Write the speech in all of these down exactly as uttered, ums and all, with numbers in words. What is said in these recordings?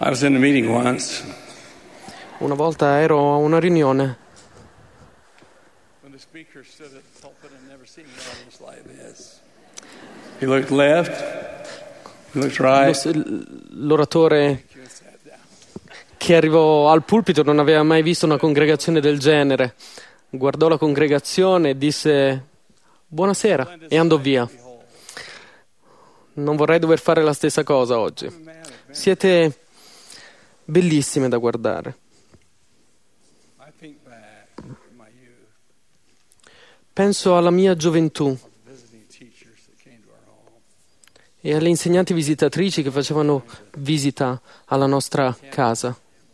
I was in a meeting once. Una volta ero a una riunione. When the speaker stood at the pulpit, I'd never seen the audience like this. He looked left, he looked right. L'oratore che arrivò al pulpito non aveva mai visto una congregazione del genere. Guardò la congregazione e disse buonasera e andò via. Non vorrei dover fare la stessa cosa oggi. Siete bellissime da guardare. Penso alla mia gioventù e alle insegnanti visitatrici che facevano visita alla nostra casa.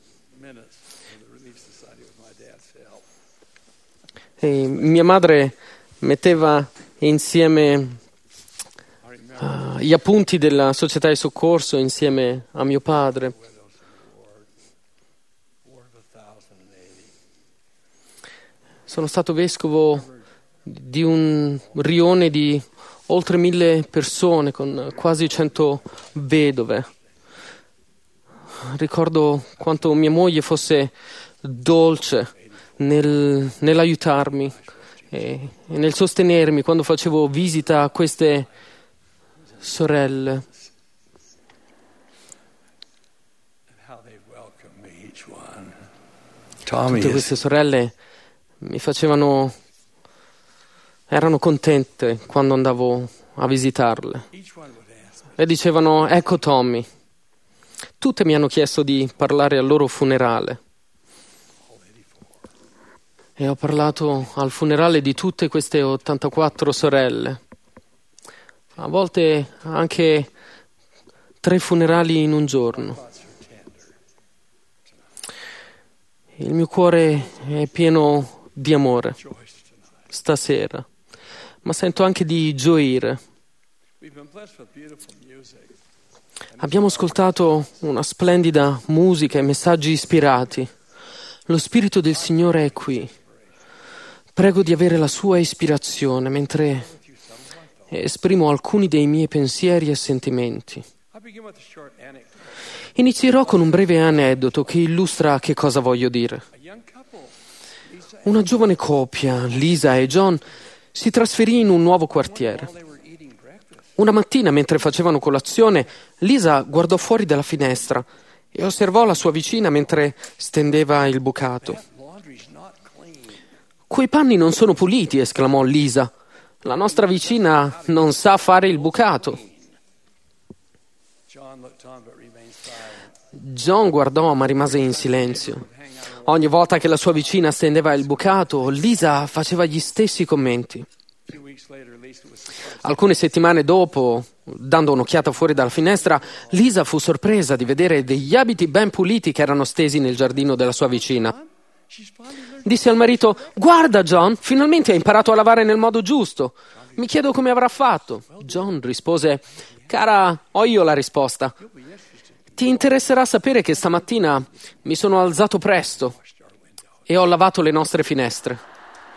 E mia madre metteva insieme uh, gli appunti della società di soccorso insieme a mio padre. Sono stato vescovo di un rione di oltre mille persone con quasi cento vedove. Ricordo quanto mia moglie fosse dolce nel, nell'aiutarmi e, e nel sostenermi quando facevo visita a queste sorelle. Tutte queste sorelle mi facevano, erano contente quando andavo a visitarle e dicevano: ecco Tommy. Tutte mi hanno chiesto di parlare al loro funerale e ho parlato al funerale di tutte queste ottantaquattro sorelle, a volte anche tre funerali in un giorno. Il mio cuore è pieno di amore stasera, ma sento anche di gioire. Abbiamo ascoltato una splendida musica e messaggi ispirati. Lo Spirito del Signore è qui. Prego di avere la sua ispirazione mentre esprimo alcuni dei miei pensieri e sentimenti. Inizierò con un breve aneddoto che illustra che cosa voglio dire. Una giovane coppia, Lisa e John, si trasferì in un nuovo quartiere. Una mattina, mentre facevano colazione, Lisa guardò fuori dalla finestra e osservò la sua vicina mentre stendeva il bucato. «Quei panni non sono puliti», esclamò Lisa. «La nostra vicina non sa fare il bucato». John guardò ma rimase in silenzio. Ogni volta che la sua vicina stendeva il bucato, Lisa faceva gli stessi commenti. Alcune settimane dopo, dando un'occhiata fuori dalla finestra, Lisa fu sorpresa di vedere degli abiti ben puliti che erano stesi nel giardino della sua vicina. Disse al marito: «Guarda John, finalmente hai imparato a lavare nel modo giusto. Mi chiedo come avrà fatto». John rispose: «Cara, ho io la risposta. Ti interesserà sapere che stamattina mi sono alzato presto e ho lavato le nostre finestre».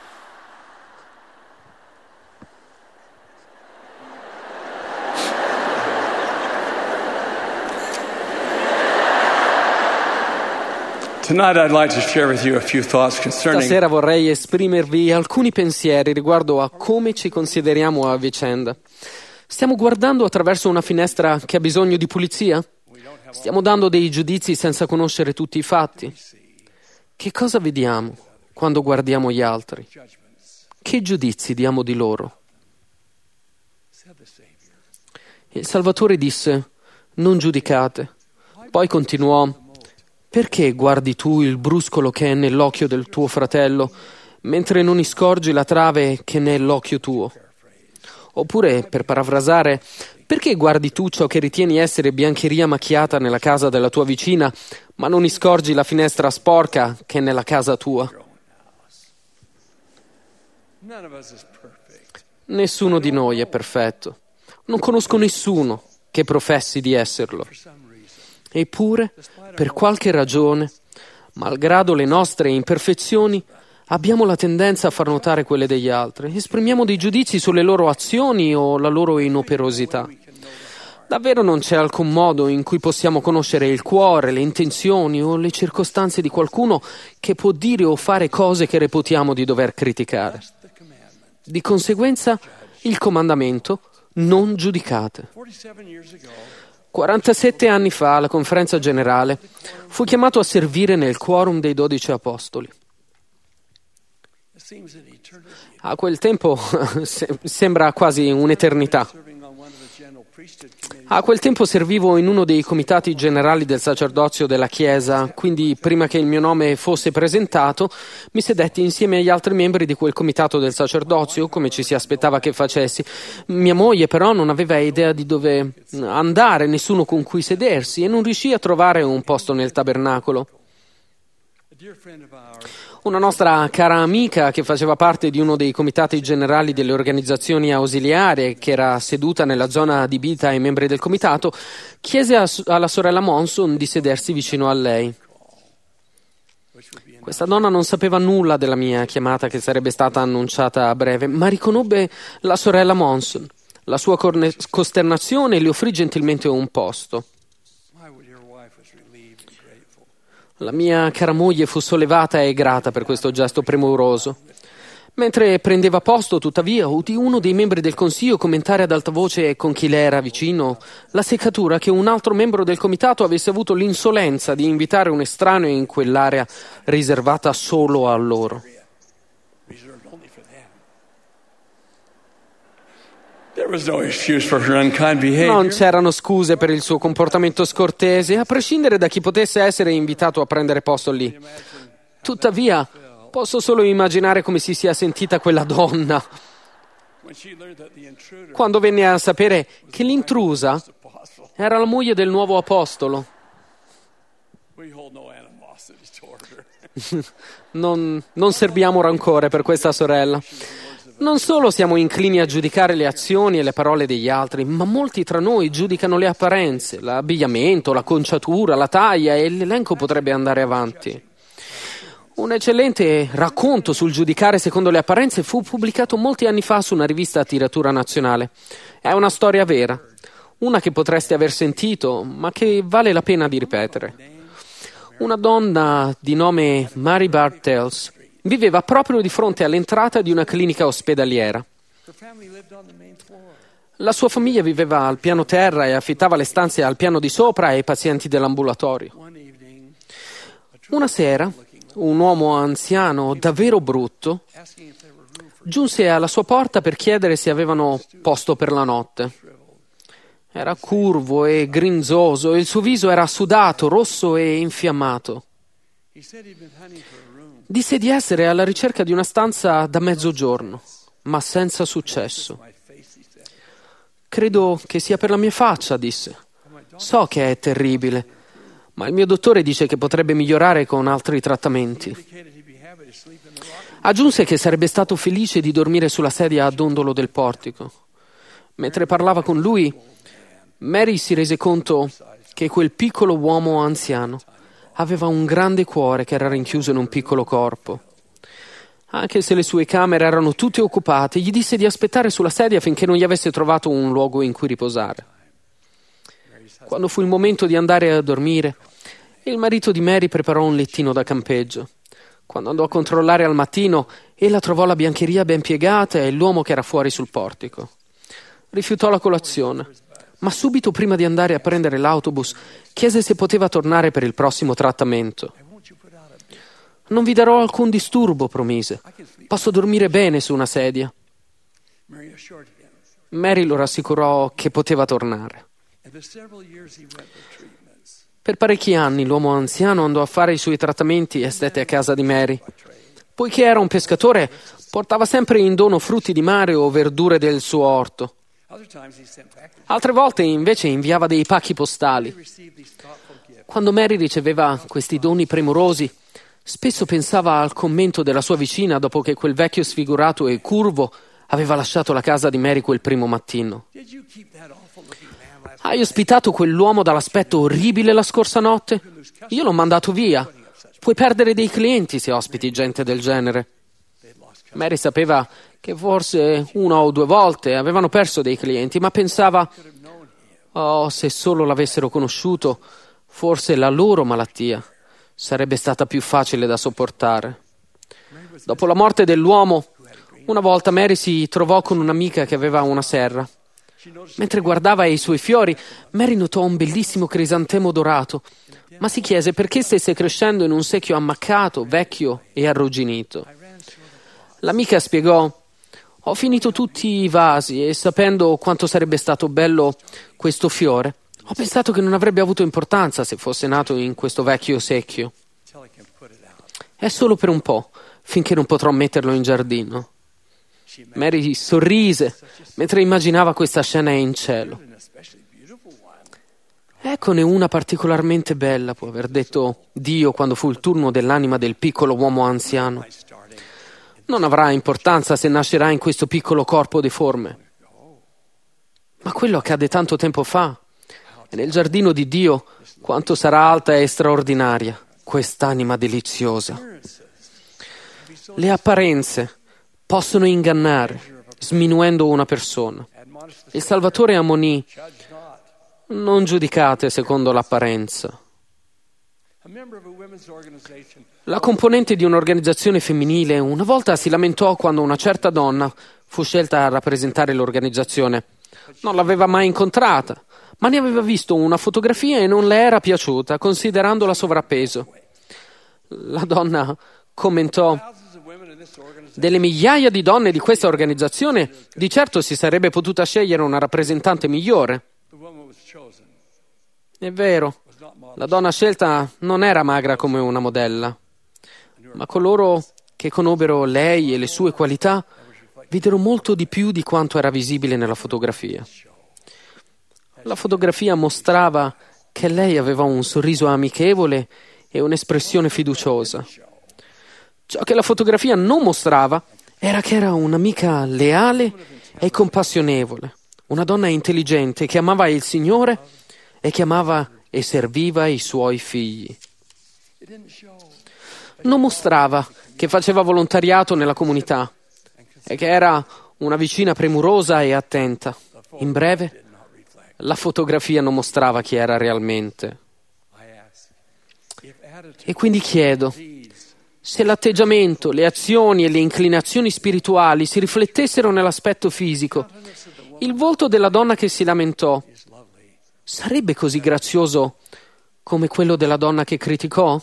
Tonight I'd like to share with you a few thoughts concerning Stasera vorrei esprimervi alcuni pensieri riguardo a come ci consideriamo a vicenda. Stiamo guardando attraverso una finestra che ha bisogno di pulizia? Stiamo dando dei giudizi senza conoscere tutti i fatti? Che cosa vediamo quando guardiamo gli altri? Che giudizi diamo di loro? Il Salvatore disse: «Non giudicate». Poi continuò: «Perché guardi tu il bruscolo che è nell'occhio del tuo fratello, mentre non scorgi la trave che è nell'occhio tuo?» Oppure, per parafrasare, perché guardi tu ciò che ritieni essere biancheria macchiata nella casa della tua vicina, ma non scorgi la finestra sporca che è nella casa tua? Nessuno di noi è perfetto. Non conosco nessuno che professi di esserlo. Eppure, per qualche ragione, malgrado le nostre imperfezioni, abbiamo la tendenza a far notare quelle degli altri. Esprimiamo dei giudizi sulle loro azioni o la loro inoperosità. Davvero non c'è alcun modo in cui possiamo conoscere il cuore, le intenzioni o le circostanze di qualcuno che può dire o fare cose che reputiamo di dover criticare. Di conseguenza, il comandamento: non giudicate. quarantasette anni fa, alla conferenza generale, fu chiamato a servire nel quorum dei dodici apostoli. A quel tempo sembra quasi un'eternità. A quel tempo servivo in uno dei comitati generali del sacerdozio della Chiesa, quindi prima che il mio nome fosse presentato, mi sedetti insieme agli altri membri di quel comitato del sacerdozio, come ci si aspettava che facessi. Mia moglie però non aveva idea di dove andare, nessuno con cui sedersi, e non riuscì a trovare un posto nel tabernacolo. Una nostra cara amica, che faceva parte di uno dei comitati generali delle organizzazioni ausiliarie, che era seduta nella zona adibita ai membri del comitato, chiese a, alla sorella Monson di sedersi vicino a lei. Questa donna non sapeva nulla della mia chiamata, che sarebbe stata annunciata a breve, ma riconobbe la sorella Monson. La sua corne- costernazione le offrì gentilmente un posto. La mia cara moglie fu sollevata e grata per questo gesto premuroso. Mentre prendeva posto, tuttavia, udì uno dei membri del consiglio commentare ad alta voce con chi le era vicino la seccatura che un altro membro del comitato avesse avuto l'insolenza di invitare un estraneo in quell'area riservata solo a loro. Non c'erano scuse per il suo comportamento scortese, a prescindere da chi potesse essere invitato a prendere posto lì. Tuttavia, posso solo immaginare come si sia sentita quella donna quando venne a sapere che l'intrusa era la moglie del nuovo apostolo. Non, non serbiamo rancore per questa sorella. Non solo siamo inclini a giudicare le azioni e le parole degli altri, ma molti tra noi giudicano le apparenze, l'abbigliamento, la conciatura, la taglia, e l'elenco potrebbe andare avanti. Un eccellente racconto sul giudicare secondo le apparenze fu pubblicato molti anni fa su una rivista a tiratura nazionale. È una storia vera, una che potreste aver sentito, ma che vale la pena di ripetere. Una donna di nome Mary Bartels viveva proprio di fronte all'entrata di una clinica ospedaliera. La sua famiglia viveva al piano terra e affittava le stanze al piano di sopra ai pazienti dell'ambulatorio. Una sera, un uomo anziano, davvero brutto, giunse alla sua porta per chiedere se avevano posto per la notte. Era curvo e grinzoso e il suo viso era sudato, rosso e infiammato. Disse di essere alla ricerca di una stanza da mezzogiorno, ma senza successo. Credo che sia per la mia faccia, disse. So che è terribile, ma il mio dottore dice che potrebbe migliorare con altri trattamenti. Aggiunse che sarebbe stato felice di dormire sulla sedia a dondolo del portico. Mentre parlava con lui, Mary si rese conto che quel piccolo uomo anziano aveva un grande cuore che era rinchiuso in un piccolo corpo. Anche se le sue camere erano tutte occupate, gli disse di aspettare sulla sedia finché non gli avesse trovato un luogo in cui riposare. Quando fu il momento di andare a dormire, il marito di Mary preparò un lettino da campeggio. Quando andò a controllare al mattino, ella trovò la biancheria ben piegata e l'uomo che era fuori sul portico. Rifiutò la colazione, ma subito prima di andare a prendere l'autobus chiese se poteva tornare per il prossimo trattamento. Non vi darò alcun disturbo, promise. Posso dormire bene su una sedia. Mary lo rassicurò che poteva tornare. Per parecchi anni l'uomo anziano andò a fare i suoi trattamenti e stette a casa di Mary. Poiché era un pescatore, portava sempre in dono frutti di mare o verdure del suo orto. Altre volte invece inviava dei pacchi postali. Quando Mary riceveva questi doni premurosi, spesso pensava al commento della sua vicina dopo che quel vecchio sfigurato e curvo aveva lasciato la casa di Mary quel primo mattino. Hai ospitato quell'uomo dall'aspetto orribile la scorsa notte? Io l'ho mandato via. Puoi perdere dei clienti se ospiti gente del genere. Mary sapeva che forse una o due volte avevano perso dei clienti, ma pensava: Oh, se solo l'avessero conosciuto, forse la loro malattia sarebbe stata più facile da sopportare. Dopo la morte dell'uomo, una volta Mary si trovò con un'amica che aveva una serra. Mentre guardava i suoi fiori, Mary notò un bellissimo crisantemo dorato, ma si chiese perché stesse crescendo in un secchio ammaccato, vecchio e arrugginito. L'amica spiegò: ho finito tutti i vasi e sapendo quanto sarebbe stato bello questo fiore, ho pensato che non avrebbe avuto importanza se fosse nato in questo vecchio secchio. È solo per un po', finché non potrò metterlo in giardino. Mary sorrise mentre immaginava questa scena in cielo. Eccone una particolarmente bella, può aver detto Dio quando fu il turno dell'anima del piccolo uomo anziano. Non avrà importanza se nascerà in questo piccolo corpo deforme. Ma quello accade tanto tempo fa. E nel giardino di Dio quanto sarà alta e straordinaria quest'anima deliziosa. Le apparenze possono ingannare, sminuendo una persona. Il Salvatore ammonì: non giudicate secondo l'apparenza. La componente di un'organizzazione femminile una volta si lamentò quando una certa donna fu scelta a rappresentare l'organizzazione. Non l'aveva mai incontrata, ma ne aveva visto una fotografia e non le era piaciuta, considerandola sovrappeso. La donna commentò: delle migliaia di donne di questa organizzazione, di certo si sarebbe potuta scegliere una rappresentante migliore. È vero, la donna scelta non era magra come una modella, ma coloro che conobbero lei e le sue qualità videro molto di più di quanto era visibile nella fotografia. La fotografia mostrava che lei aveva un sorriso amichevole e un'espressione fiduciosa. Ciò che la fotografia non mostrava era che era un'amica leale e compassionevole, una donna intelligente che amava il Signore e che amava e serviva i suoi figli. Non mostrava che faceva volontariato nella comunità e che era una vicina premurosa e attenta. In breve, la fotografia non mostrava chi era realmente. E quindi chiedo: se l'atteggiamento, le azioni e le inclinazioni spirituali si riflettessero nell'aspetto fisico, il volto della donna che si lamentò sarebbe così grazioso come quello della donna che criticò?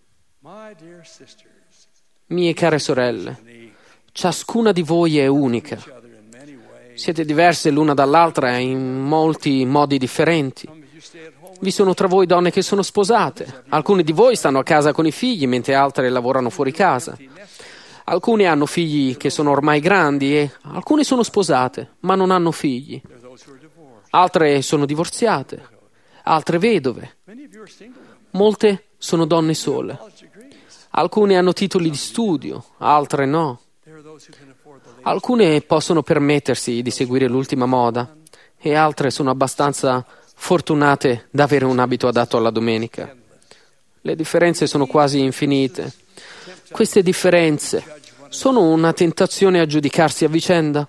Mie care sorelle, ciascuna di voi è unica. Siete diverse l'una dall'altra in molti modi differenti. Vi sono tra voi donne che sono sposate. Alcune di voi stanno a casa con i figli, mentre altre lavorano fuori casa. Alcune hanno figli che sono ormai grandi e alcune sono sposate, ma non hanno figli. Altre sono divorziate, altre vedove. Molte sono donne sole. Alcune hanno titoli di studio, altre no. Alcune possono permettersi di seguire l'ultima moda e altre sono abbastanza fortunate da avere un abito adatto alla domenica. Le differenze sono quasi infinite. Queste differenze sono una tentazione a giudicarsi a vicenda.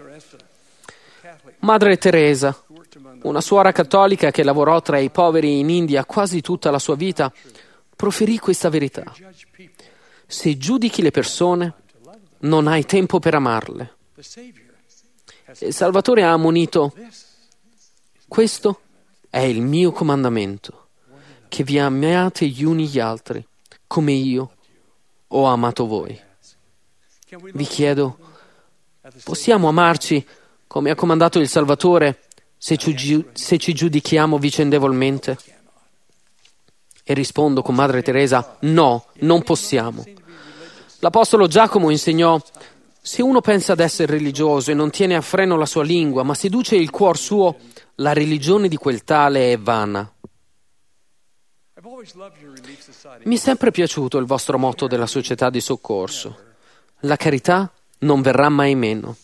Madre Teresa, una suora cattolica che lavorò tra i poveri in India quasi tutta la sua vita, proferì questa verità: se giudichi le persone, non hai tempo per amarle. Il Salvatore ha ammonito: questo è il mio comandamento, che vi amiate gli uni gli altri, come io ho amato voi. Vi chiedo, possiamo amarci come ha comandato il Salvatore se ci, se ci giudichiamo vicendevolmente? E rispondo con Madre Teresa: no, non possiamo. L'Apostolo Giacomo insegnò: se uno pensa ad essere religioso e non tiene a freno la sua lingua, ma seduce il cuor suo, la religione di quel tale è vana. Mi è sempre piaciuto il vostro motto della società di soccorso: la carità non verrà mai meno.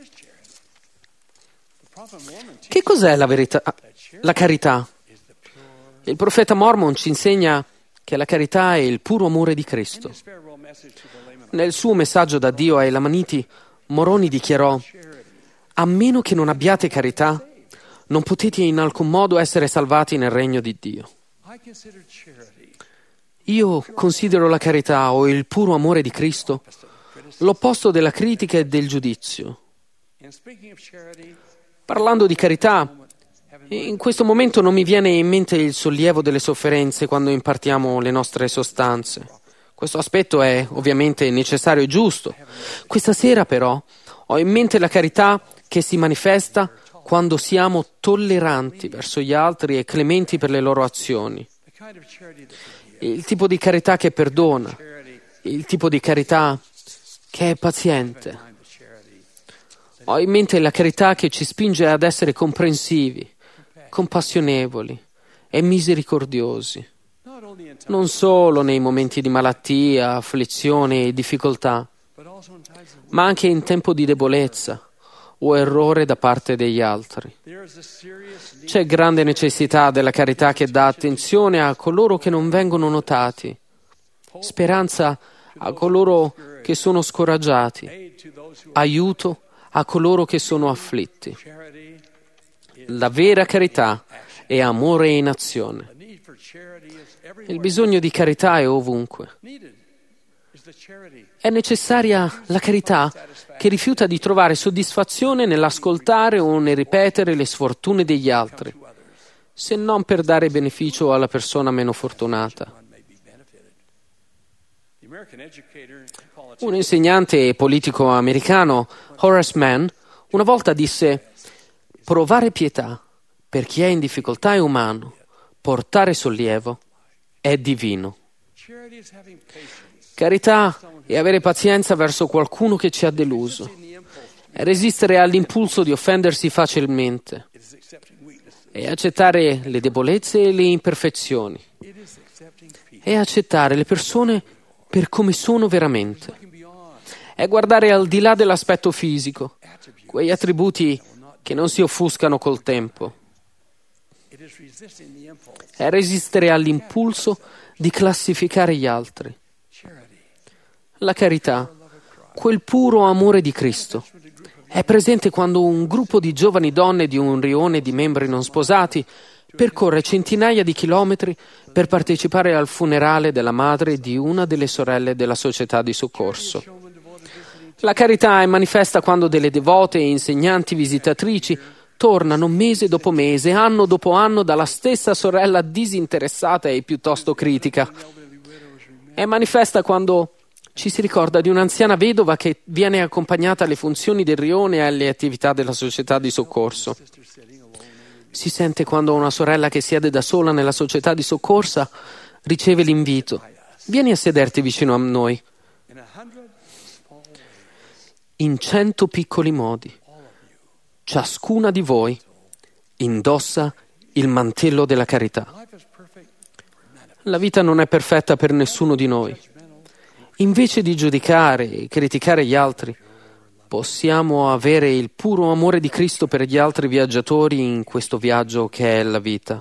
Che cos'è la verità? La carità? Il profeta Mormon ci insegna che la carità è il puro amore di Cristo. Nel suo messaggio da Dio ai Lamaniti, Moroni dichiarò: a meno che non abbiate carità, non potete in alcun modo essere salvati nel regno di Dio. Io considero la carità o il puro amore di Cristo l'opposto della critica e del giudizio. Parlando di carità, in questo momento non mi viene in mente il sollievo delle sofferenze quando impartiamo le nostre sostanze. Questo aspetto è ovviamente necessario e giusto. Questa sera però ho in mente la carità che si manifesta quando siamo tolleranti verso gli altri e clementi per le loro azioni. Il tipo di carità che perdona, il tipo di carità che è paziente. Ho in mente la carità che ci spinge ad essere comprensivi, compassionevoli e misericordiosi, non solo nei momenti di malattia, afflizione e difficoltà, ma anche in tempo di debolezza o errore da parte degli altri. C'è grande necessità della carità che dà attenzione a coloro che non vengono notati, speranza a coloro che sono scoraggiati, aiuto a coloro che sono afflitti. La vera carità è amore in azione. Il bisogno di carità è ovunque. È necessaria la carità che rifiuta di trovare soddisfazione nell'ascoltare o nel ripetere le sfortune degli altri, se non per dare beneficio alla persona meno fortunata. Un insegnante e politico americano, Horace Mann, una volta disse: «Provare pietà per chi è in difficoltà è umano, portare sollievo è divino». Carità è avere pazienza verso qualcuno che ci ha deluso, è resistere all'impulso di offendersi facilmente, è accettare le debolezze e le imperfezioni, è accettare le persone per come sono veramente, è guardare al di là dell'aspetto fisico, quegli attributi che non si offuscano col tempo, è resistere all'impulso di classificare gli altri. La carità, quel puro amore di Cristo, è presente quando un gruppo di giovani donne di un rione di membri non sposati percorre centinaia di chilometri per partecipare al funerale della madre di una delle sorelle della società di soccorso. La carità è manifesta quando delle devote e insegnanti visitatrici tornano mese dopo mese, anno dopo anno dalla stessa sorella disinteressata e piuttosto critica. È manifesta quando ci si ricorda di un'anziana vedova che viene accompagnata alle funzioni del rione e alle attività della società di soccorso. Si sente quando una sorella che siede da sola nella società di soccorsa riceve l'invito: vieni a sederti vicino a noi. In cento piccoli modi, ciascuna di voi indossa il mantello della carità. La vita non è perfetta per nessuno di noi. Invece di giudicare e criticare gli altri, possiamo avere il puro amore di Cristo per gli altri viaggiatori in questo viaggio che è la vita.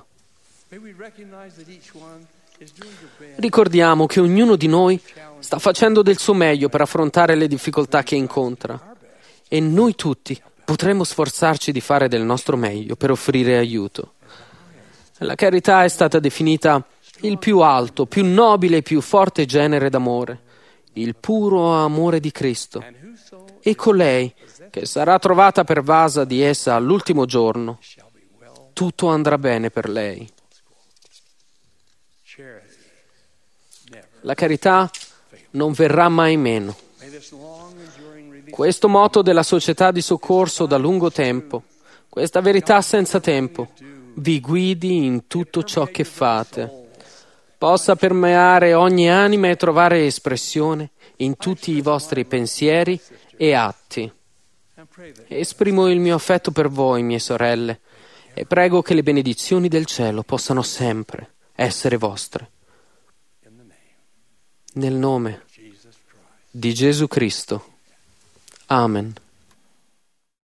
Ricordiamo che ognuno di noi sta facendo del suo meglio per affrontare le difficoltà che incontra e noi tutti potremmo sforzarci di fare del nostro meglio per offrire aiuto. La carità è stata definita il più alto, più nobile e più forte genere d'amore, il puro amore di Cristo. E colei che sarà trovata pervasa di essa all'ultimo giorno, tutto andrà bene per lei. La carità non verrà mai meno. Questo motto della società di soccorso da lungo tempo, questa verità senza tempo, vi guidi in tutto ciò che fate, possa permeare ogni anima e trovare espressione in tutti i vostri pensieri e atti. Esprimo il mio affetto per voi, mie sorelle, e prego che le benedizioni del cielo possano sempre essere vostre. Nel nome di Gesù Cristo. Amen.